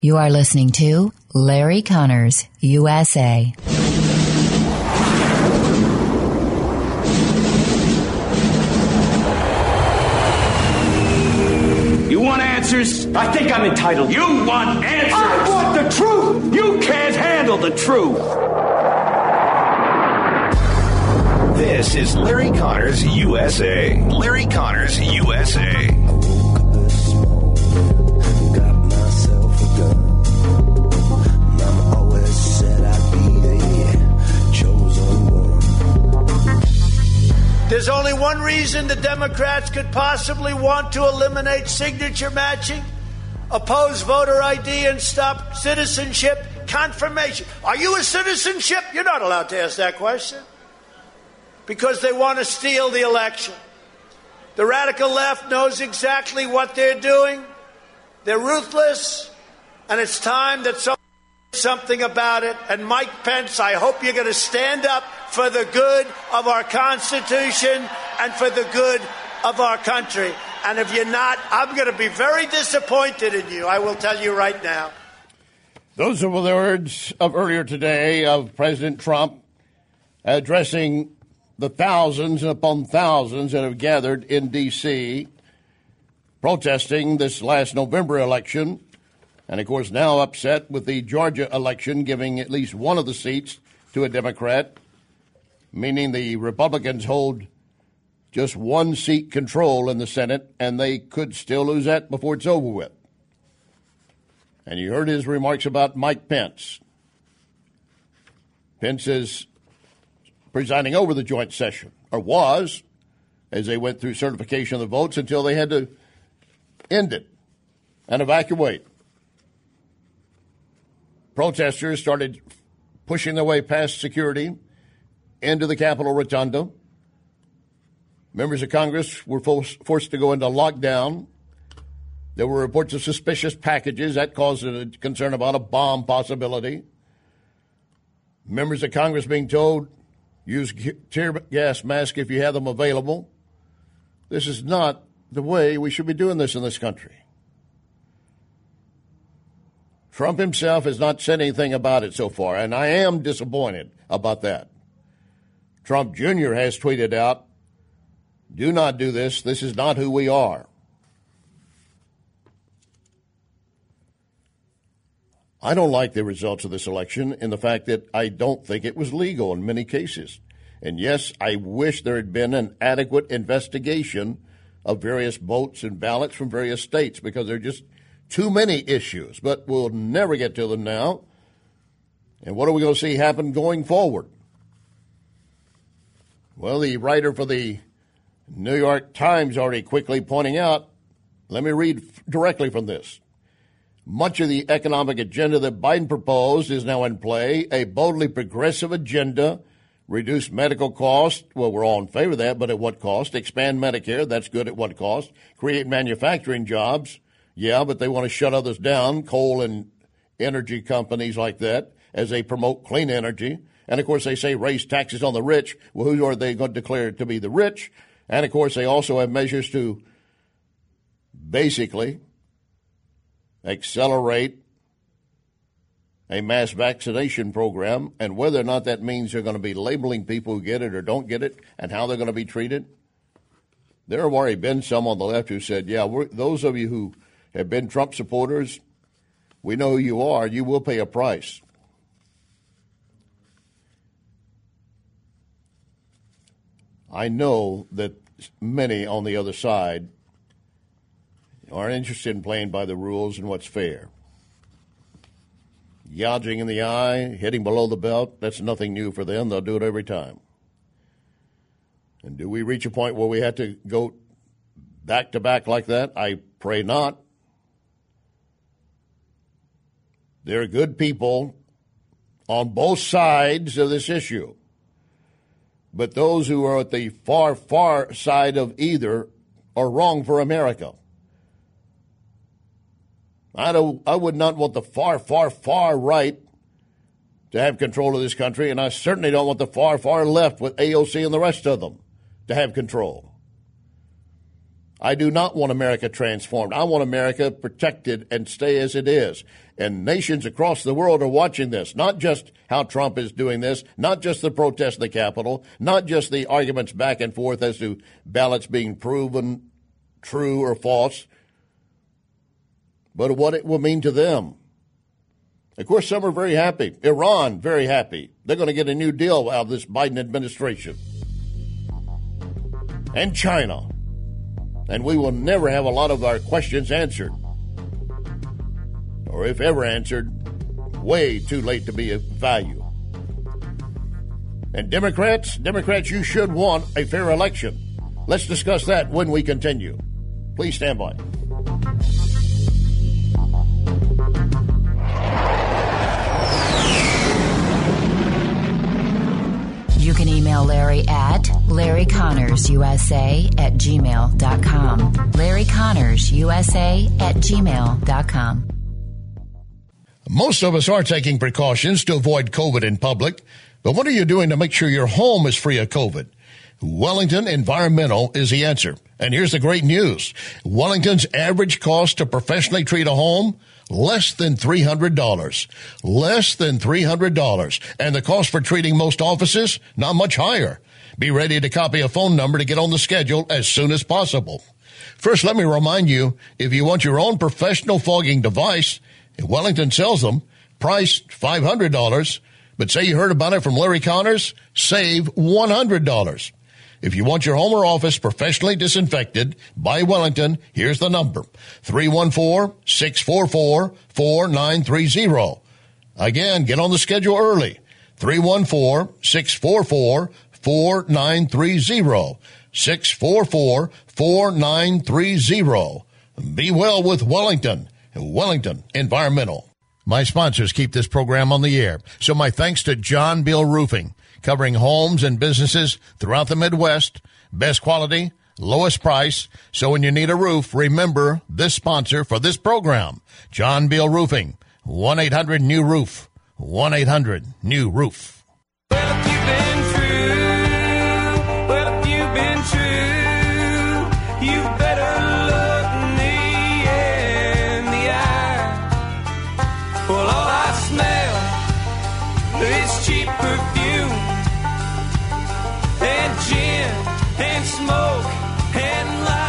You are listening to Larry Connors, USA. You want answers? I think I'm entitled. You want answers? I want the truth! You can't handle the truth. This is Larry Connors, USA. Larry Connors, USA. There's only one reason the Democrats could possibly want to eliminate signature matching, oppose voter ID, and stop citizenship confirmation. Are you a citizenship? You're not allowed to ask that question. Because they want to steal the election. The radical left knows exactly what they're doing. They're ruthless, and it's time that someone does something about it. And Mike Pence, I hope you're going to stand up for the good of our Constitution and for the good of our country. And if you're not, I'm going to be very disappointed in you. I will tell you right now. Those were the words of earlier today of President Trump addressing the thousands upon thousands that have gathered in D.C. protesting this last November election. And, of course, now upset with the Georgia election giving at least one of the seats to a Democrat, meaning the Republicans hold just one seat control in the Senate, and they could still lose that before it's over with. And you heard his remarks about Mike Pence. Pence is presiding over the joint session, or was, as they went through certification of the votes until they had to end it and evacuate. Protesters started pushing their way past security into the Capitol Rotunda. Members of Congress were forced to go into lockdown. There were reports of suspicious packages. That caused a concern about a bomb possibility. Members of Congress being told, use tear gas masks if you have them available. This is not the way we should be doing this in this country. Trump himself has not said anything about it so far, and I am disappointed about that. Trump Jr. has tweeted out, do not do this. This is not who we are. I don't like the results of this election in the fact that I don't think it was legal in many cases. And yes, I wish there had been an adequate investigation of various votes and ballots from various states because there are just too many issues. But we'll never get to them now. And what are we going to see happen going forward? Well, the writer for the New York Times already quickly pointing out, let me read directly from this. Much of the economic agenda that Biden proposed is now in play, a boldly progressive agenda, reduce medical costs. Well, we're all in favor of that, but at what cost? Expand Medicare, that's good at what cost? Create manufacturing jobs, yeah, but they want to shut others down, coal and energy companies like that, as they promote clean energy. And, of course, they say raise taxes on the rich. Well, who are they going to declare to be the rich? And, of course, they also have measures to basically accelerate a mass vaccination program, and whether or not that means they're going to be labeling people who get it or don't get it and how they're going to be treated. There have already been some on the left who said, yeah, those of you who have been Trump supporters, we know who you are. You will pay a price. I know that many on the other side aren't interested in playing by the rules and what's fair. Gouging in the eye, hitting below the belt, that's nothing new for them. They'll do it every time. And do we reach a point where we have to go back to back like that? I pray not. There are good people on both sides of this issue. But those who are at the far, far side of either are wrong for America. I would not want the far, far, far right to have control of this country, and I certainly don't want the far, far left with AOC and the rest of them to have control. I do not want America transformed. I want America protected and stay as it is. And nations across the world are watching this, not just how Trump is doing this, not just the protests in the Capitol, not just the arguments back and forth as to ballots being proven true or false, but what it will mean to them. Of course, some are very happy. Iran, very happy. They're going to get a new deal out of this Biden administration. And China. And we will never have a lot of our questions answered. Or if ever answered, way too late to be of value. And Democrats, you should want a fair election. Let's discuss that when we continue. Please stand by. You can email Larry at LarryConnorsUSA@gmail.com. LarryConnorsUSA@gmail.com. Most of us are taking precautions to avoid COVID in public, but what are you doing to make sure your home is free of COVID? Wellington Environmental is the answer. And here's the great news. Wellington's average cost to professionally treat a home, less than $300. Less than $300. And the cost for treating most offices, not much higher. Be ready to copy a phone number to get on the schedule as soon as possible. First, let me remind you, if you want your own professional fogging device, Wellington sells them, price $500. But say you heard about it from Larry Connors, save $100. If you want your home or office professionally disinfected by Wellington, here's the number, 314-644-4930. Again, get on the schedule early, 314-644-4930, 644-4930. Be well with Wellington Environmental. My sponsors keep this program on the air, so my thanks to John Bill Roofing, covering homes and businesses throughout the Midwest. Best quality, lowest price. So when you need a roof, remember this sponsor for this program, John Bill Roofing, 1-800-NEW-ROOF, 1-800-NEW-ROOF. Well, if you've been true, you better look me in the eye. Well, all I smell is cheap perfume and gin and smoke and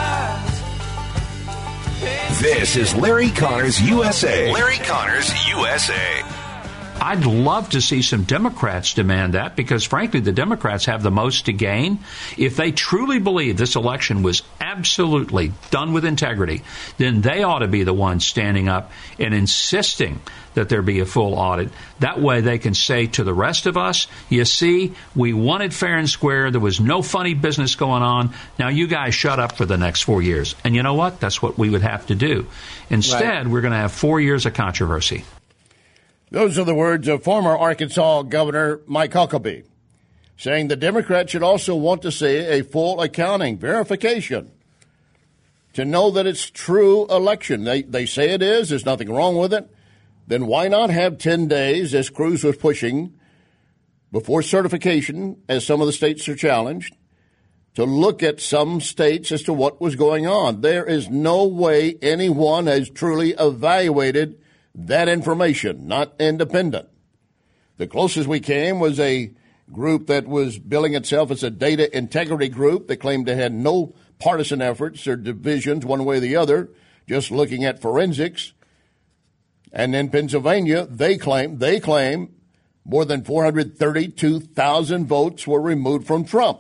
lies. This is Larry Connors USA. Larry Connors USA. I'd love to see some Democrats demand that because, frankly, the Democrats have the most to gain. If they truly believe this election was absolutely done with integrity, then they ought to be the ones standing up and insisting that there be a full audit. That way they can say to the rest of us, you see, we won it fair and square. There was no funny business going on. Now you guys shut up for the next 4 years. And you know what? That's what we would have to do. Instead, We're going to have 4 years of controversy. Those are the words of former Arkansas Governor Mike Huckabee, saying the Democrats should also want to see a full accounting verification to know that it's true election. They say it is. There's nothing wrong with it. Then why not have 10 days, as Cruz was pushing, before certification, as some of the states are challenged, to look at some states as to what was going on? There is no way anyone has truly evaluated that information, not independent. The closest we came was a group that was billing itself as a data integrity group that claimed to have no partisan efforts or divisions one way or the other, just looking at forensics. And in Pennsylvania, they claim more than 432,000 votes were removed from Trump.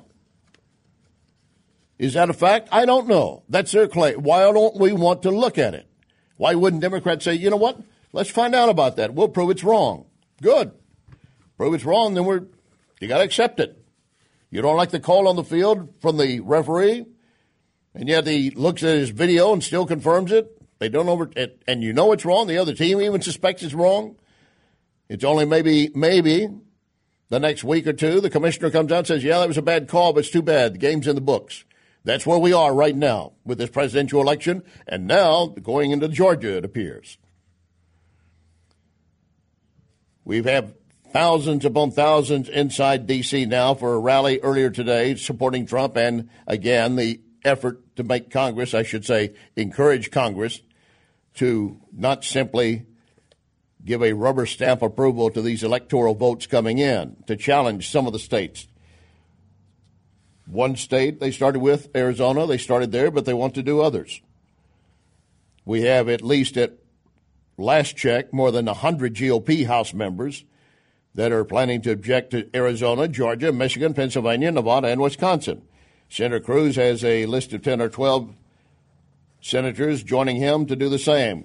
Is that a fact? I don't know. That's their claim. Why don't we want to look at it? Why wouldn't Democrats say, you know what? Let's find out about that. We'll prove it's wrong. Good. Prove it's wrong, then you got to accept it. You don't like the call on the field from the referee, and yet he looks at his video and still confirms it. They don't and you know it's wrong. The other team even suspects it's wrong. It's only maybe the next week or two, the commissioner comes out and says, yeah, that was a bad call, but it's too bad. The game's in the books. That's where we are right now with this presidential election, and now going into Georgia, it appears. We've had thousands upon thousands inside D.C. now for a rally earlier today supporting Trump and, again, the effort to make Congress, I should say, encourage Congress to not simply give a rubber stamp approval to these electoral votes coming in, to challenge some of the states. One state they started with, Arizona, they started there, but they want to do others. We have, at least at last check, more than 100 GOP House members that are planning to object to Arizona, Georgia, Michigan, Pennsylvania, Nevada, and Wisconsin. Senator Cruz has a list of 10 or 12 senators joining him to do the same.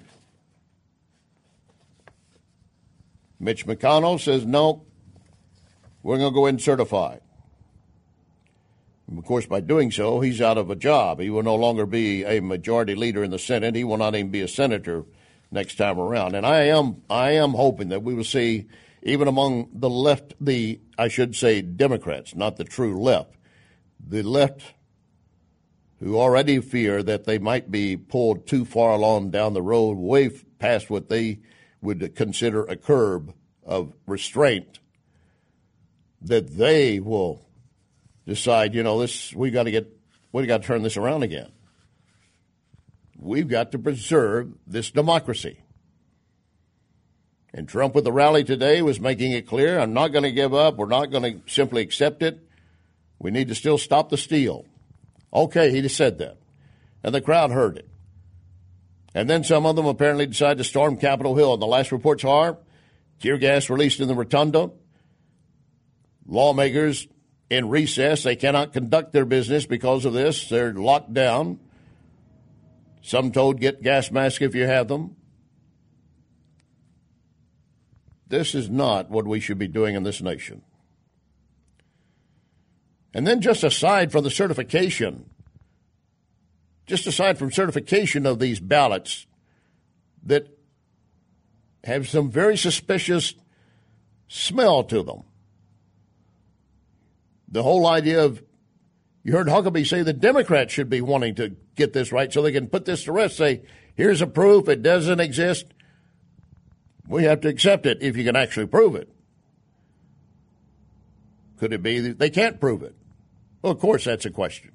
Mitch McConnell says, no, we're going to go ahead and certify. And of course, by doing so, he's out of a job. He will no longer be a majority leader in the Senate. He will not even be a senator next time around. And I am hoping that we will see, even among the left, I should say Democrats, not the true left, the left who already fear that they might be pulled too far along down the road, way past what they would consider a curb of restraint, that they will decide, we got to turn this around again. We've got to preserve this democracy. And Trump with the rally today was making it clear, I'm not going to give up. We're not going to simply accept it. We need to still stop the steal. Okay, he just said that. And the crowd heard it. And then some of them apparently decided to storm Capitol Hill. And the last reports are tear gas released in the rotunda. Lawmakers in recess. They cannot conduct their business because of this. They're locked down. Some told get gas masks if you have them. This is not what we should be doing in this nation. And then just aside from certification of these ballots that have some very suspicious smell to them, the whole idea of, you heard Huckabee say the Democrats should be wanting to get this right so they can put this to rest, say, here's a proof, it doesn't exist. We have to accept it if you can actually prove it. Could it be that they can't prove it? Well, of course, that's a question.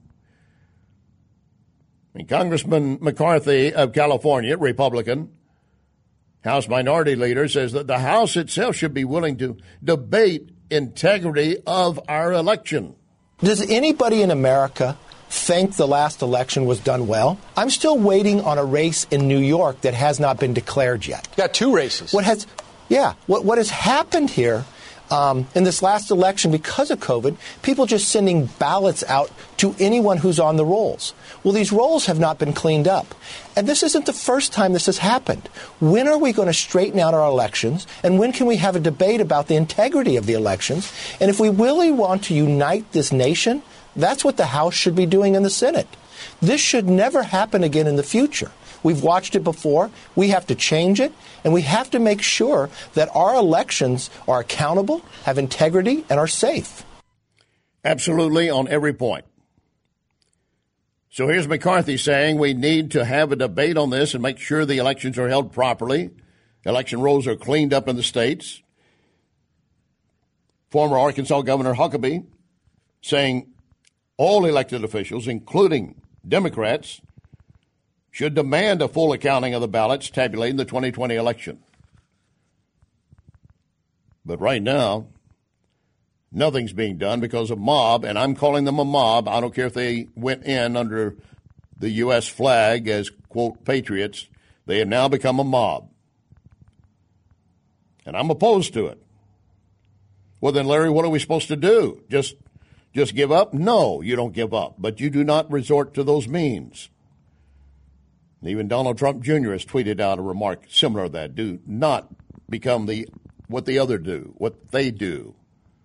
And Congressman McCarthy of California, Republican, House Minority Leader, says that the House itself should be willing to debate integrity of our election. Does anybody in America think the last election was done well? I'm still waiting on a race in New York that has not been declared yet. You got two races. What has happened here in this last election because of COVID, people just sending ballots out to anyone who's on the rolls. Well, these rolls have not been cleaned up. And this isn't the first time this has happened. When are we going to straighten out our elections? And when can we have a debate about the integrity of the elections? And if we really want to unite this nation, that's what the House should be doing in the Senate. This should never happen again in the future. We've watched it before. We have to change it. And we have to make sure that our elections are accountable, have integrity, and are safe. Absolutely, on every point. So here's McCarthy saying we need to have a debate on this and make sure the elections are held properly. Election rolls are cleaned up in the states. Former Arkansas Governor Huckabee saying all elected officials, including Democrats, should demand a full accounting of the ballots tabulating the 2020 election. But right now, nothing's being done because of mob, and I'm calling them a mob. I don't care if they went in under the U.S. flag as, quote, patriots. They have now become a mob. And I'm opposed to it. Well, then, Larry, what are we supposed to do? Just give up? No, you don't give up. But you do not resort to those means. Even Donald Trump Jr. has tweeted out a remark similar to that. Do not become what they do.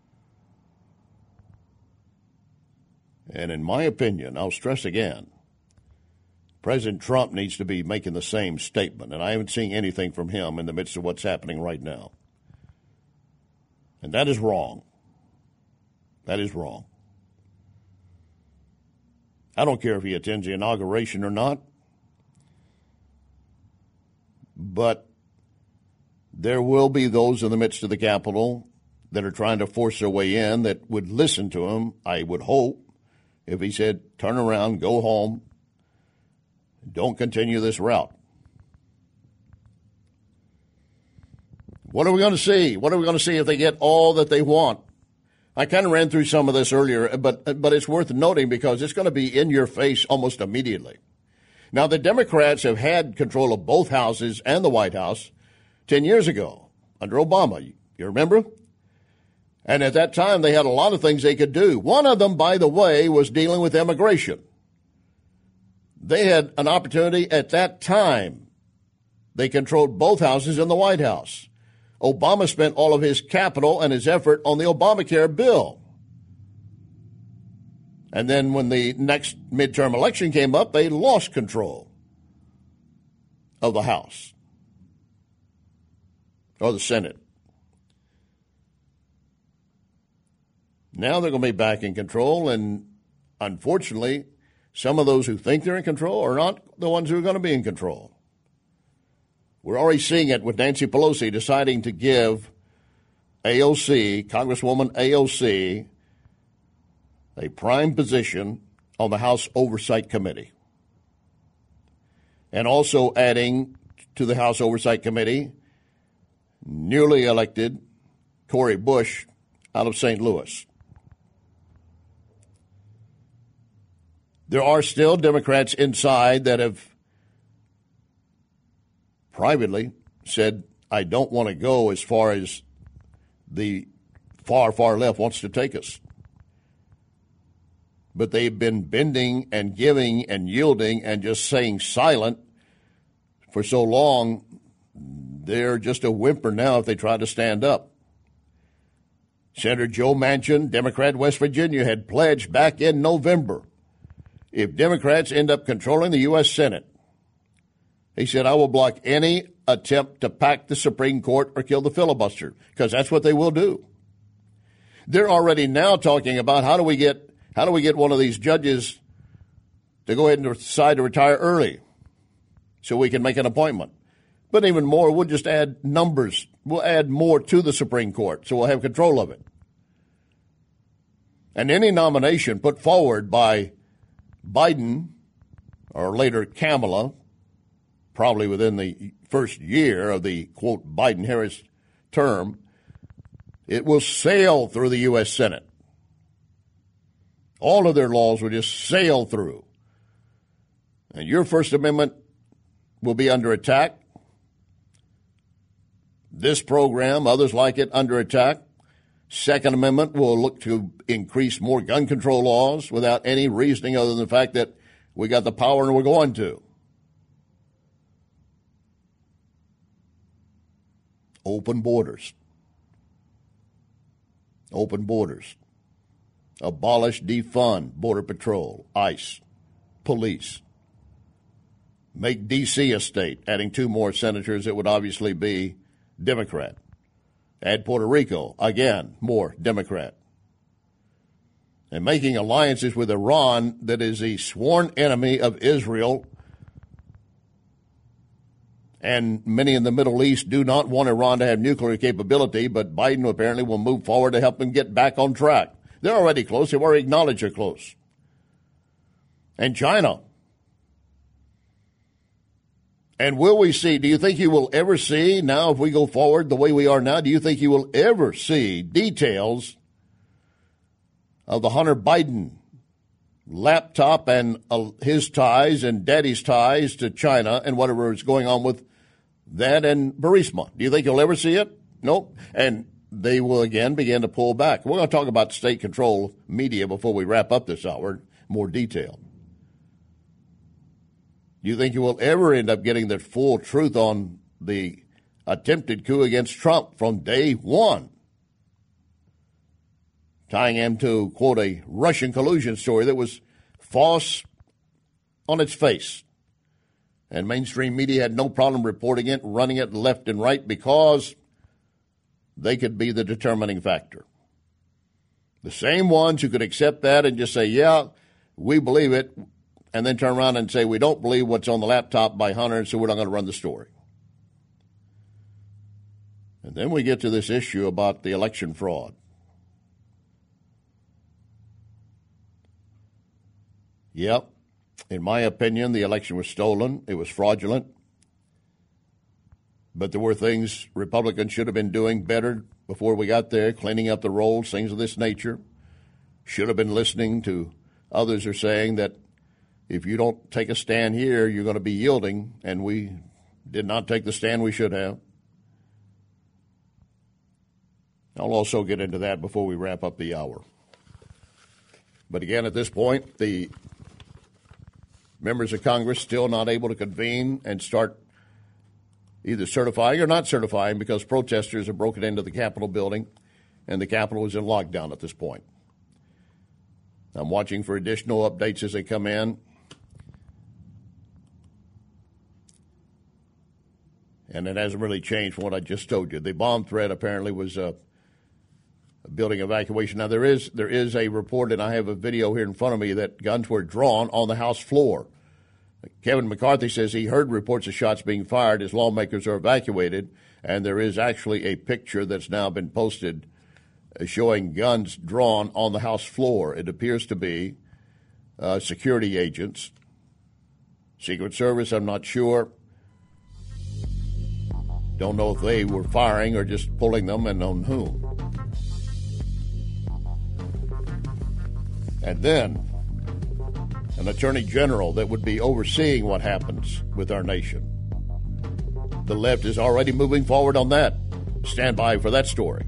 And in my opinion, I'll stress again, President Trump needs to be making the same statement, and I haven't seen anything from him in the midst of what's happening right now. And that is wrong. That is wrong. I don't care if he attends the inauguration or not, but there will be those in the midst of the Capitol that are trying to force their way in that would listen to him, I would hope, if he said, turn around, go home, don't continue this route. What are we going to see? What are we going to see if they get all that they want? I kind of ran through some of this earlier, but it's worth noting because it's going to be in your face almost immediately. Now, the Democrats have had control of both houses and the White House 10 years ago under Obama. You remember? And at that time, they had a lot of things they could do. One of them, by the way, was dealing with immigration. They had an opportunity at that time. They controlled both houses in the White House. Obama spent all of his capital and his effort on the Obamacare bill. And then when the next midterm election came up, they lost control of the House or the Senate. Now they're going to be back in control, and unfortunately, some of those who think they're in control are not the ones who are going to be in control. We're already seeing it with Nancy Pelosi deciding to give AOC, Congresswoman AOC, a prime position on the House Oversight Committee. And also adding to the House Oversight Committee newly elected Cori Bush out of St. Louis. There are still Democrats inside that have privately said, I don't want to go as far as the far, far left wants to take us. But they've been bending and giving and yielding and just saying silent for so long, they're just a whimper now if they try to stand up. Senator Joe Manchin, Democrat, West Virginia, had pledged back in November, if Democrats end up controlling the U.S. Senate, he said, I will block any attempt to pack the Supreme Court or kill the filibuster, because that's what they will do. They're already now talking about how do we get one of these judges to go ahead and decide to retire early so we can make an appointment. But even more, we'll just add numbers. We'll add more to the Supreme Court, so we'll have control of it. And any nomination put forward by Biden or later Kamala, probably within the first year of the, quote, Biden-Harris term, it will sail through the U.S. Senate. All of their laws will just sail through. And your First Amendment will be under attack. This program, others like it, under attack. Second Amendment will look to increase more gun control laws without any reasoning other than the fact that we got the power and we're going to. Open borders. Open borders. Abolish, defund Border Patrol, ICE, police. Make D.C. a state, adding 2 more senators. It would obviously be Democrat. Add Puerto Rico, again, more Democrat. And making alliances with Iran that is a sworn enemy of Israel. And many in the Middle East do not want Iran to have nuclear capability, but Biden apparently will move forward to help them get back on track. They're already close. They've already acknowledged they're close. And China. And will we see, do you think you will ever see, now if we go forward the way we are now, do you think you will ever see details of the Hunter Biden laptop and his ties and daddy's ties to China and whatever is going on with that and Burisma? Do you think you'll ever see it? Nope. And they will again begin to pull back. We're going to talk about state control media before we wrap up this hour, more detail. Do you think you will ever end up getting the full truth on the attempted coup against Trump from day one? Tying him to, quote, a Russian collusion story that was false on its face. And mainstream media had no problem reporting it, running it left and right because they could be the determining factor. The same ones who could accept that and just say, yeah, we believe it, and then turn around and say, we don't believe what's on the laptop by Hunter, so we're not going to run the story. And then we get to this issue about the election fraud. Yep. In my opinion, the election was stolen. It was fraudulent. But there were things Republicans should have been doing better before we got there, cleaning up the rolls, things of this nature. Should have been listening to others are saying that if you don't take a stand here, you're going to be yielding, and we did not take the stand we should have. I'll also get into that before we wrap up the hour. But again, at this point, the members of Congress still not able to convene and start either certifying or not certifying because protesters have broken into the Capitol building, and the Capitol is in lockdown at this point. I'm watching for additional updates as they come in. And it hasn't really changed from what I just told you. The bomb threat apparently was a building evacuation. Now, there is a report, and I have a video here in front of me, that guns were drawn on the House floor. Kevin McCarthy says he heard reports of shots being fired as lawmakers are evacuated, and there is actually a picture that's now been posted showing guns drawn on the House floor. It appears to be security agents. Secret Service, I'm not sure. Don't know if they were firing or just pulling them and on whom. And then an attorney general that would be overseeing what happens with our nation. The left is already moving forward on that. Stand by for that story.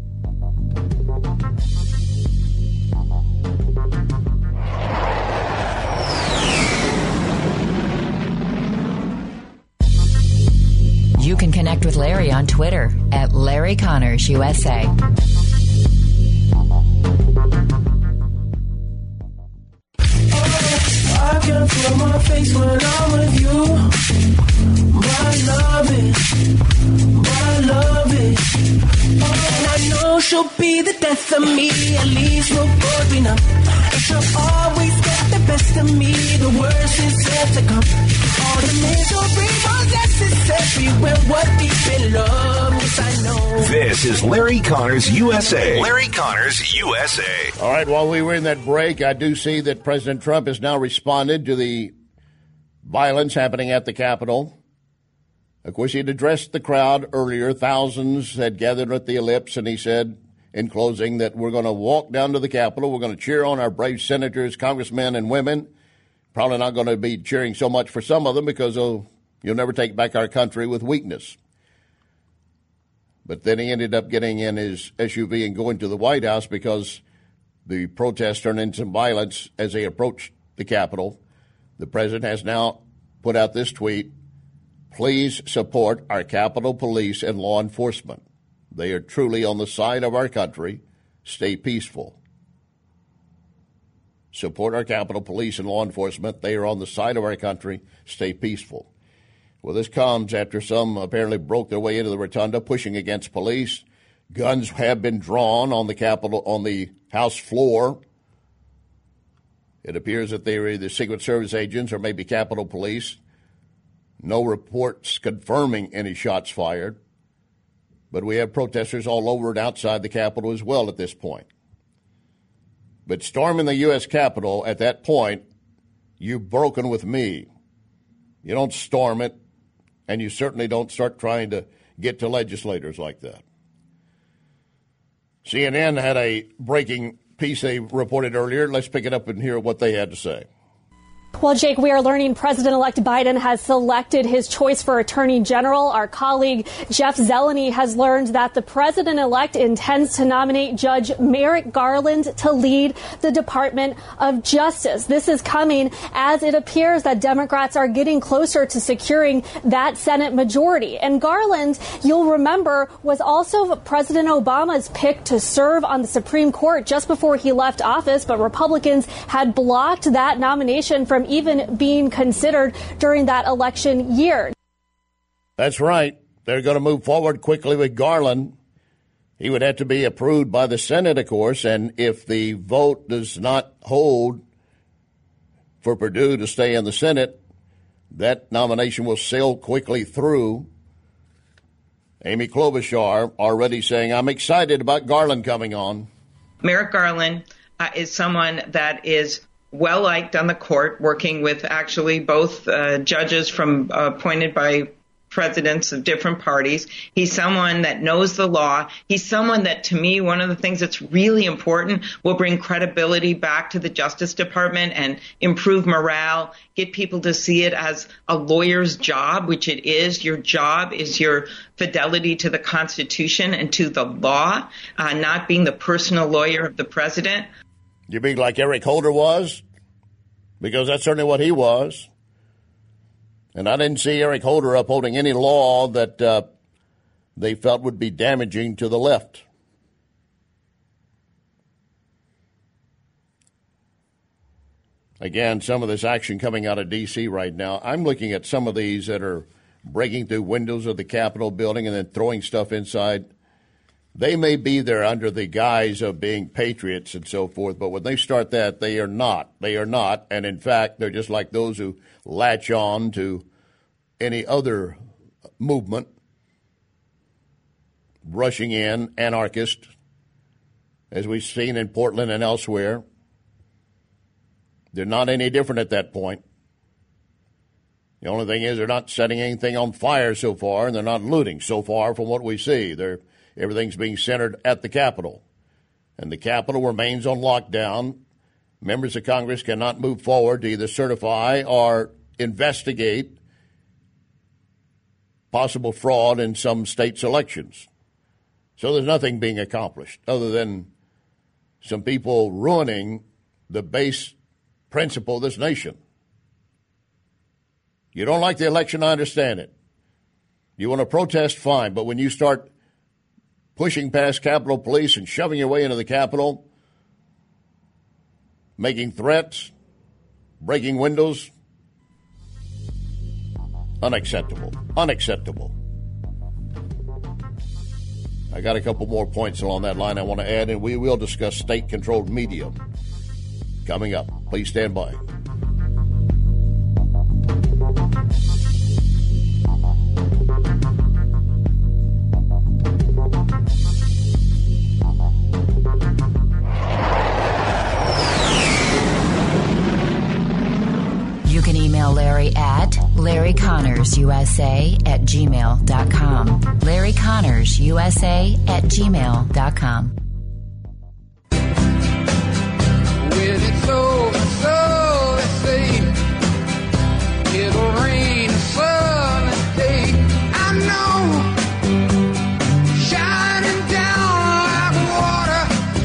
You can connect with Larry on Twitter at Larry Connors USA. I can feel my face when I'm with you. But I love it. And I know she'll be the death of me. At least we'll both be numb. And she'll always get the best of me. The worst is yet to come. All the misery was necessary when we're deep in love. Yes, I know. This is Larry Connors USA. Larry Connors USA. All right, while we were in that break, I do see that President Trump has now responded to the violence happening at the Capitol. Of course, he had addressed the crowd earlier. Thousands had gathered at the Ellipse, and he said in closing that we're going to walk down to the Capitol. We're going to cheer on our brave senators, congressmen, and women. Probably not going to be cheering so much for some of them because you'll never take back our country with weakness. But then he ended up getting in his SUV and going to the White House because the protests turned into some violence as they approached the Capitol. The president has now put out this tweet: please support our Capitol Police and law enforcement. They are truly on the side of our country. Stay peaceful. Support our Capitol Police and law enforcement. They are on the side of our country. Stay peaceful. Well, this comes after some apparently broke their way into the rotunda, pushing against police. Guns have been drawn on the Capitol, on the House floor. It appears that they are either Secret Service agents or maybe Capitol Police. No reports confirming any shots fired. But we have protesters all over and outside the Capitol as well at this point. But storming the U.S. Capitol, at that point, you've broken with me. You don't storm it, and you certainly don't start trying to get to legislators like that. CNN had a breaking piece they reported earlier. Let's pick it up and hear what they had to say. Well, Jake, we are learning President-elect Biden has selected his choice for Attorney General. Our colleague Jeff Zeleny has learned that the president-elect intends to nominate Judge Merrick Garland to lead the Department of Justice. This is coming as it appears that Democrats are getting closer to securing that Senate majority. And Garland, you'll remember, was also President Obama's pick to serve on the Supreme Court just before he left office, but Republicans had blocked that nomination from even being considered during that election year. That's right. They're going to move forward quickly with Garland. He would have to be approved by the Senate, of course, and if the vote does not hold for Perdue to stay in the Senate, that nomination will sail quickly through. Amy Klobuchar already saying, I'm excited about Garland coming on. Merrick Garland is someone that is well-liked on the court, working with actually both judges from appointed by presidents of different parties. He's someone that knows the law. He's someone that, to me, one of the things that's really important will bring credibility back to the Justice Department and improve morale, get people to see it as a lawyer's job, which it is. Your job is your fidelity to the Constitution and to the law, not being the personal lawyer of the president. You mean like Eric Holder was? Because that's certainly what he was. And I didn't see Eric Holder upholding any law that they felt would be damaging to the left. Again, some of this action coming out of D.C. right now, I'm looking at some of these that are breaking through windows of the Capitol building and then throwing stuff inside. They may be there under the guise of being patriots and so forth, but when they start that, they are not. They are not. And in fact, they're just like those who latch on to any other movement, rushing in, anarchist, as we've seen in Portland and elsewhere. They're not any different at that point. The only thing is they're not setting anything on fire so far, and they're not looting so far from what we see. Everything's being centered at the Capitol, and the Capitol remains on lockdown. Members of Congress cannot move forward to either certify or investigate possible fraud in some states' elections. So there's nothing being accomplished other than some people ruining the base principle of this nation. You don't like the election, I understand it. You want to protest, fine, but when you start pushing past Capitol Police and shoving your way into the Capitol, making threats, breaking windows, unacceptable. Unacceptable. I got a couple more points along that line I want to add, and we will discuss state-controlled media coming up. Please stand by. You can email Larry at LarryConnorsUSA@gmail.com. LarryConnorsUSA@gmail.com. When it's over, so they say it'll rain a sunny day. I know, shining down like water.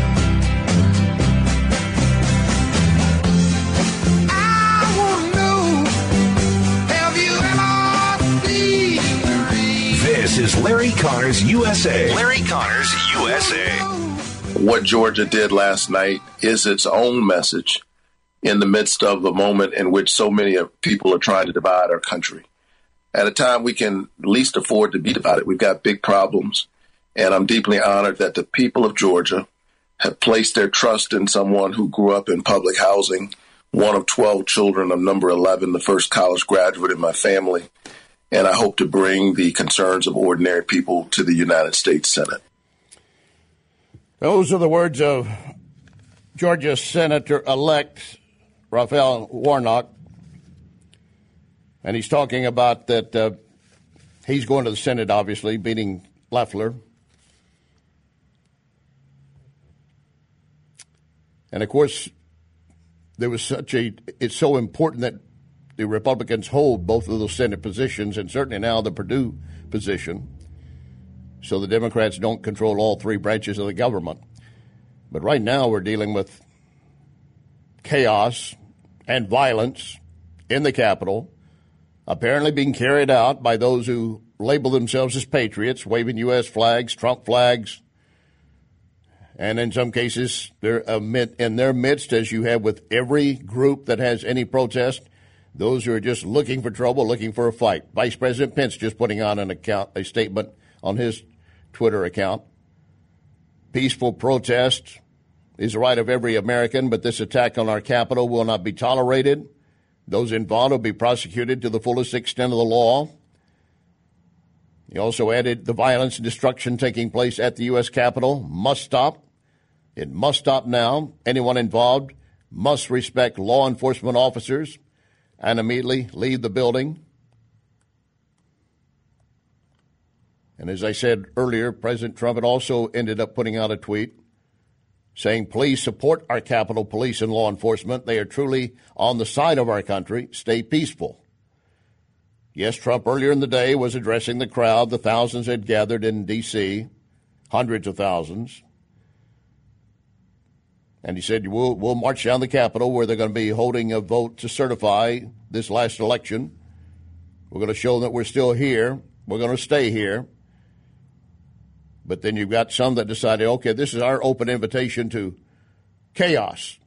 I want to know, have you ever seen the rain? This is Larry Connors USA. Larry Connors USA. What Georgia did last night is its own message in the midst of a moment in which so many people are trying to divide our country. At a time we can least afford to be divided. We've got big problems, and I'm deeply honored that the people of Georgia have placed their trust in someone who grew up in public housing, one of 12 children of number 11, the first college graduate in my family, and I hope to bring the concerns of ordinary people to the United States Senate. Those are the words of Georgia Senator-elect Raphael Warnock, and he's talking about that he's going to the Senate, obviously, beating Loeffler. And, of course, it's so important that the Republicans hold both of those Senate positions, and certainly now the Purdue position, so the Democrats don't control all three branches of the government. But right now we're dealing with chaos and violence in the Capitol, apparently being carried out by those who label themselves as patriots, waving U.S. flags, Trump flags, and in some cases they're in their midst, as you have with every group that has any protest, those who are just looking for trouble, looking for a fight. Vice President Pence just putting on a statement on his Twitter account. Peaceful protest is the right of every American, but this attack on our Capitol will not be tolerated. Those involved will be prosecuted to the fullest extent of the law. He also added the violence and destruction taking place at the U.S. Capitol must stop. It must stop now. Anyone involved must respect law enforcement officers and immediately leave the building. And as I said earlier, President Trump had also ended up putting out a tweet saying, please support our Capitol Police and law enforcement. They are truly on the side of our country. Stay peaceful. Yes, Trump earlier in the day was addressing the crowd. The thousands had gathered in D.C., hundreds of thousands. And he said, we'll march down the Capitol where they're going to be holding a vote to certify this last election. We're going to show that we're still here. We're going to stay here. But then you've got some that decided, okay, this is our open invitation to chaos.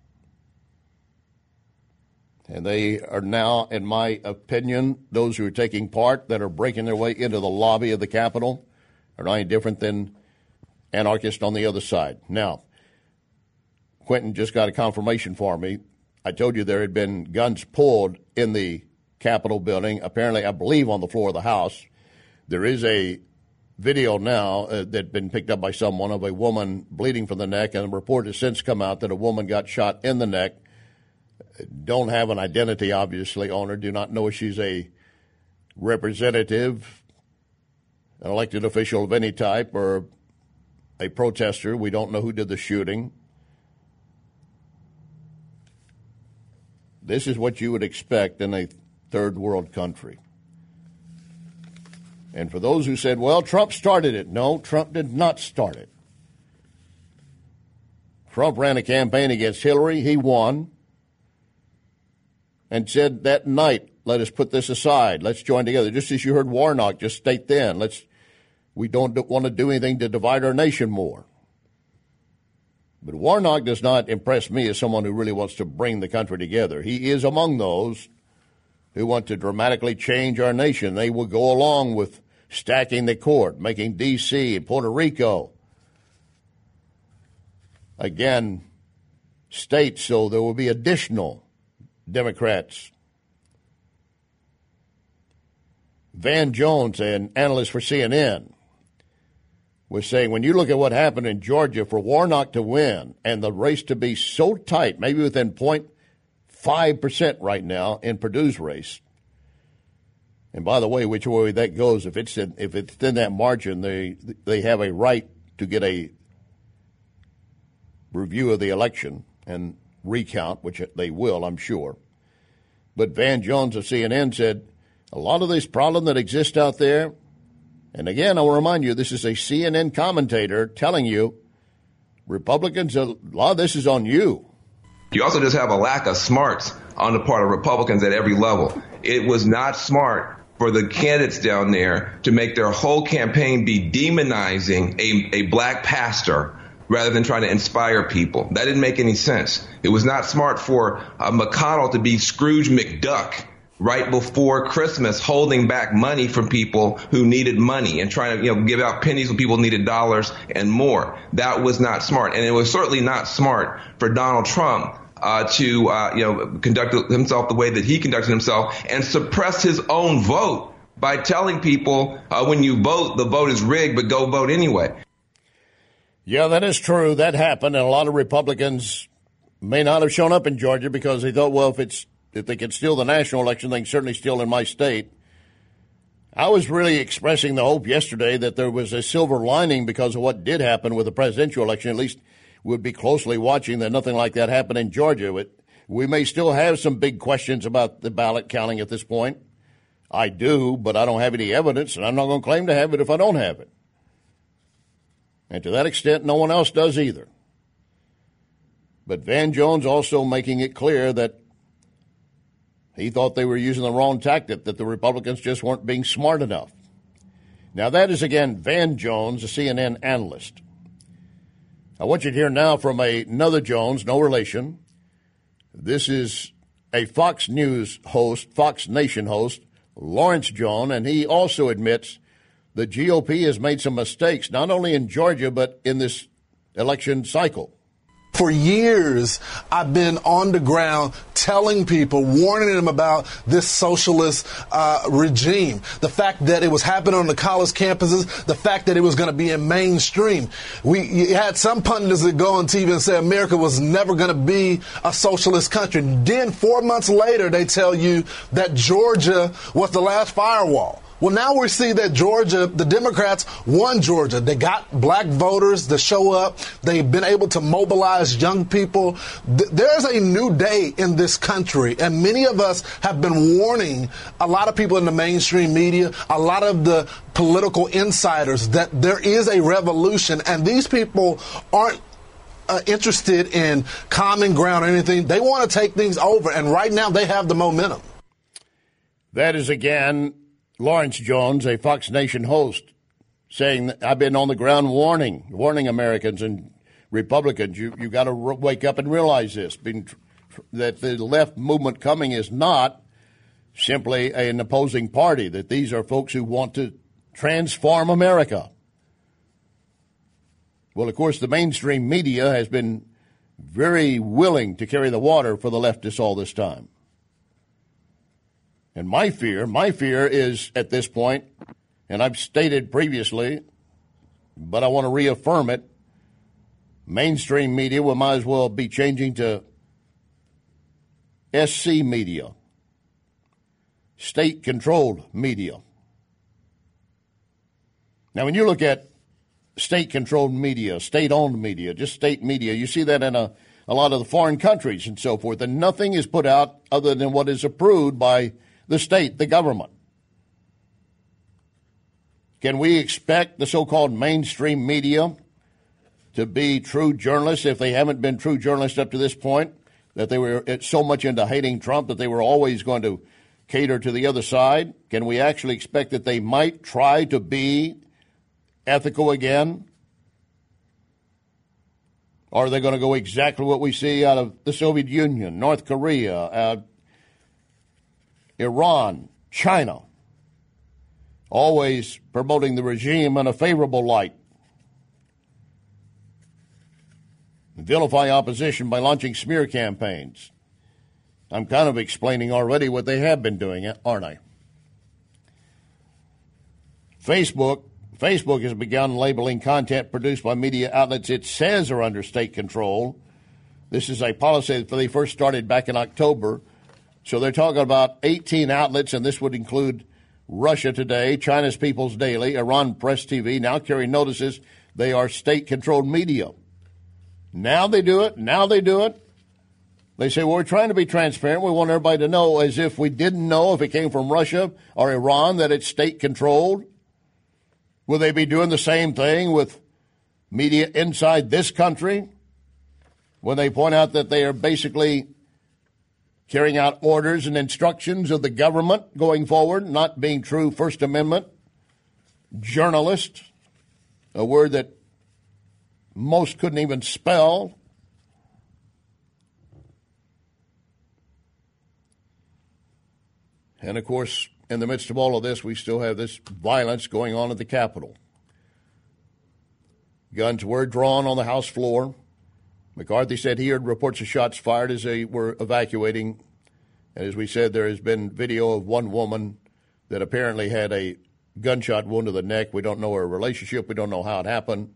And they are now, in my opinion, those who are taking part that are breaking their way into the lobby of the Capitol are not any different than anarchists on the other side. Now, Quentin just got a confirmation for me. I told you there had been guns pulled in the Capitol building, apparently, I believe, on the floor of the House. There is a video now that's been picked up by someone of a woman bleeding from the neck, and a report has since come out that a woman got shot in the neck. Don't have an identity, obviously, on her. Do not know if she's a representative, an elected official of any type, or a protester. We don't know who did the shooting. This is what you would expect in a third world country. And for those who said, well, Trump started it. No, Trump did not start it. Trump ran a campaign against Hillary. He won. And said that night, let us put this aside. Let's join together. Just as you heard Warnock just state then, we don't want to do anything to divide our nation more. But Warnock does not impress me as someone who really wants to bring the country together. He is among those who want to dramatically change our nation. They will go along with stacking the court, making D.C. and Puerto Rico, again, states, so there will be additional Democrats. Van Jones, an analyst for CNN, was saying when you look at what happened in Georgia for Warnock to win and the race to be so tight, maybe within 0.5% right now in Purdue's race. And by the way, which way that goes, if it's in that margin, they have a right to get a review of the election and recount, which they will, I'm sure. But Van Jones of CNN said a lot of this problem that exists out there, and again, I will remind you, this is a CNN commentator telling you, Republicans, a lot of this is on you. You also just have a lack of smarts on the part of Republicans at every level. It was not smart for the candidates down there to make their whole campaign be demonizing a black pastor rather than trying to inspire people. That didn't make any sense. It was not smart for McConnell to be Scrooge McDuck right before Christmas, holding back money from people who needed money and trying to, give out pennies when people needed dollars and more. That was not smart. And it was certainly not smart for Donald Trump to conduct himself the way that he conducted himself and suppress his own vote by telling people when you vote, the vote is rigged, but go vote anyway. Yeah, that is true. That happened, and a lot of Republicans may not have shown up in Georgia because they thought, well, if they can steal the national election, they can certainly steal in my state. I was really expressing the hope yesterday that there was a silver lining because of what did happen with the presidential election. At least we'd be closely watching that nothing like that happened in Georgia. But we may still have some big questions about the ballot counting at this point. I do, but I don't have any evidence, and I'm not going to claim to have it if I don't have it. And to that extent, no one else does either. But Van Jones also making it clear that he thought they were using the wrong tactic, that the Republicans just weren't being smart enough. Now, that is, again, Van Jones, a CNN analyst. I want you to hear now from another Jones, no relation. This is a Fox News host, Fox Nation host, Lawrence Jones, and he also admits the GOP has made some mistakes, not only in Georgia, but in this election cycle. For years, I've been on the ground telling people, warning them about this socialist regime. The fact that it was happening on the college campuses, the fact that it was going to be in mainstream. You had some pundits that go on TV and say America was never going to be a socialist country. Then 4 months later, they tell you that Georgia was the last firewall. Well, now we see that Georgia, the Democrats won Georgia. They got black voters to show up. They've been able to mobilize young people. There's a new day in this country, and many of us have been warning a lot of people in the mainstream media, a lot of the political insiders, that there is a revolution, and these people aren't interested in common ground or anything. They want to take things over, and right now they have the momentum. That is, again, Lawrence Jones, a Fox Nation host, saying that I've been on the ground warning Americans and Republicans. You got to wake up and realize this, that the left movement coming is not simply an opposing party, that these are folks who want to transform America. Well, of course, the mainstream media has been very willing to carry the water for the leftists all this time. And my fear is at this point, and I've stated previously, but I want to reaffirm it, mainstream media, we might as well be changing to SC media, state-controlled media. Now, when you look at state-controlled media, state-owned media, just state media, you see that in a lot of the foreign countries and so forth, and nothing is put out other than what is approved by the state, the government. Can we expect the so-called mainstream media to be true journalists if they haven't been true journalists up to this point, that they were so much into hating Trump that they were always going to cater to the other side? Can we actually expect that they might try to be ethical again? Or are they going to go exactly what we see out of the Soviet Union, North Korea, Iran, China, always promoting the regime in a favorable light, vilify opposition by launching smear campaigns? I'm kind of explaining already what they have been doing, aren't I? Facebook has begun labeling content produced by media outlets it says are under state control. This is a policy that they first started back in October. So they're talking about 18 outlets, and this would include Russia Today, China's People's Daily, Iran Press TV, now carry notices they are state-controlled media. Now they do it. They say, well, we're trying to be transparent. We want everybody to know, as if we didn't know if it came from Russia or Iran, that it's state-controlled. Will they be doing the same thing with media inside this country when they point out that they are basically carrying out orders and instructions of the government going forward, not being true First Amendment journalists, a word that most couldn't even spell? And, of course, in the midst of all of this, we still have this violence going on at the Capitol. Guns were drawn on the House floor. McCarthy said he heard reports of shots fired as they were evacuating. And as we said, there has been video of one woman that apparently had a gunshot wound to the neck. We don't know her relationship. We don't know how it happened.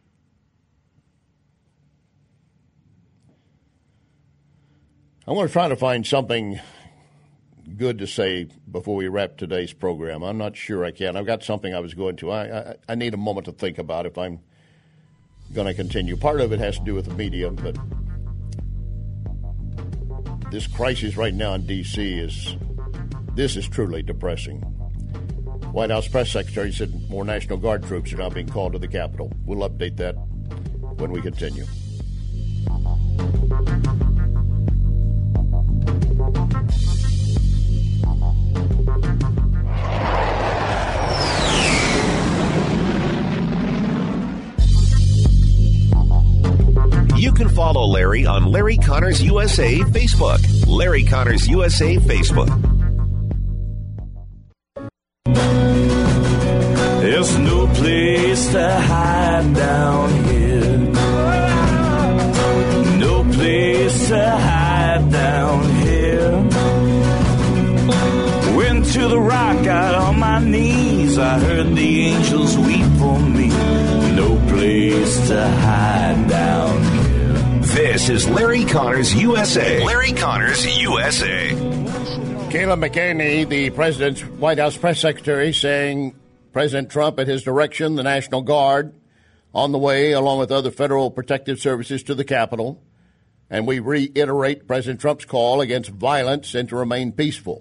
I want to try to find something good to say before we wrap today's program. I'm not sure I can. I've got something I was going to. I need a moment to think about if I'm going to continue. Part of it has to do with the media, but this crisis right now in D.C. is truly depressing. White House press secretary said more National Guard troops are now being called to the Capitol. We'll update that when we continue. You can follow Larry on Larry Connors USA Facebook. Larry Connors USA Facebook. There's no place to hide down here. to the rock, got on my knees. I heard the angels weep for me. No place to hide down here. This is Larry Connors USA. Larry Connors USA. Kayla McEnany, the president's White House press secretary, saying President Trump, at his direction, the National Guard on the way, along with other federal protective services, to the Capitol. And we reiterate President Trump's call against violence and to remain peaceful.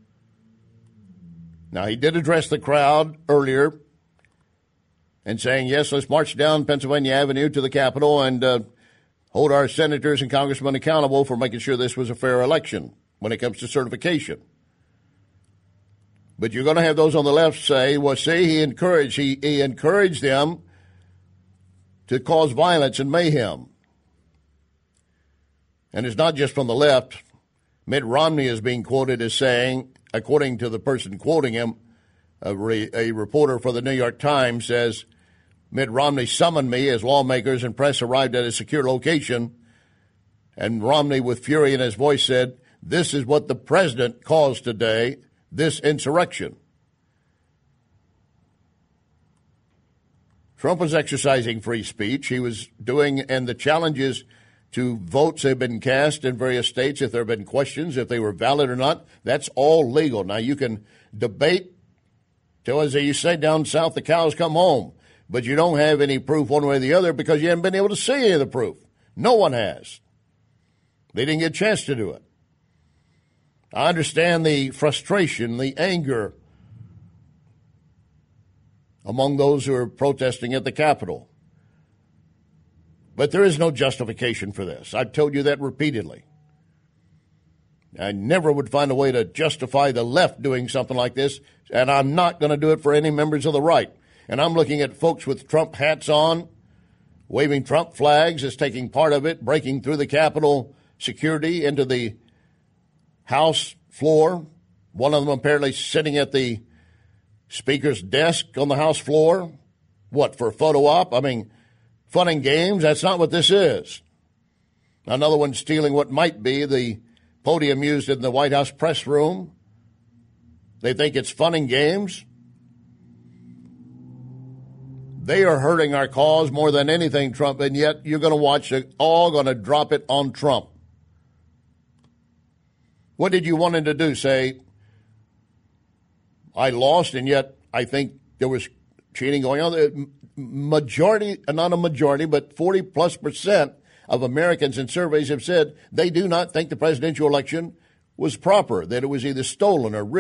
Now, he did address the crowd earlier and saying, yes, let's march down Pennsylvania Avenue to the Capitol and hold our senators and congressmen accountable for making sure this was a fair election when it comes to certification. But you're going to have those on the left say, well, see, he encouraged them to cause violence and mayhem. And it's not just from the left. Mitt Romney is being quoted as saying, according to the person quoting him, a reporter for the New York Times says, Mitt Romney summoned me as lawmakers and press arrived at a secure location. And Romney, with fury in his voice, said, this is what the president caused today, this insurrection. Trump was exercising free speech. He was doing, and the challenges to votes have been cast in various states. If there have been questions, if they were valid or not, that's all legal. Now, you can debate till, as you say down south, the cows come home. But you don't have any proof one way or the other because you haven't been able to see any of the proof. No one has. They didn't get a chance to do it. I understand the frustration, the anger among those who are protesting at the Capitol. But there is no justification for this. I've told you that repeatedly. I never would find a way to justify the left doing something like this, and I'm not going to do it for any members of the right. And I'm looking at folks with Trump hats on, waving Trump flags as taking part of it, breaking through the Capitol security into the House floor. One of them apparently sitting at the Speaker's desk on the House floor. What, for a photo op? I mean, fun and games? That's not what this is. Another one stealing what might be the podium used in the White House press room. They think it's fun and games. They are hurting our cause more than anything, Trump, and yet you're going to watch it all going to drop it on Trump. What did you want him to do? Say, I lost, and yet I think there was cheating going on. The majority, not a majority, but 40+% of Americans in surveys have said they do not think the presidential election was proper, that it was either stolen or rigged.